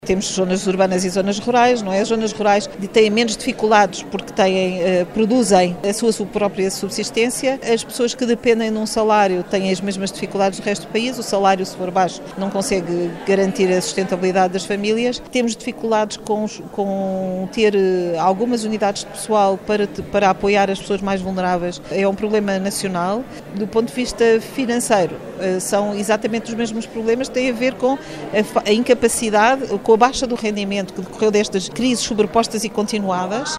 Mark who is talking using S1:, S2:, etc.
S1: Temos zonas urbanas e zonas rurais, não é? As zonas rurais têm menos dificuldades porque produzem a sua própria subsistência. As pessoas que dependem de um salário têm as mesmas dificuldades do resto do país. O salário, se for baixo, não consegue garantir a sustentabilidade das famílias. Temos dificuldades com ter algumas unidades de pessoal para apoiar as pessoas mais vulneráveis. É um problema nacional. Do ponto de vista financeiro, são exatamente os mesmos problemas que têm a ver com a incapacidade, com a baixa do rendimento que decorreu destas crises sobrepostas e continuadas.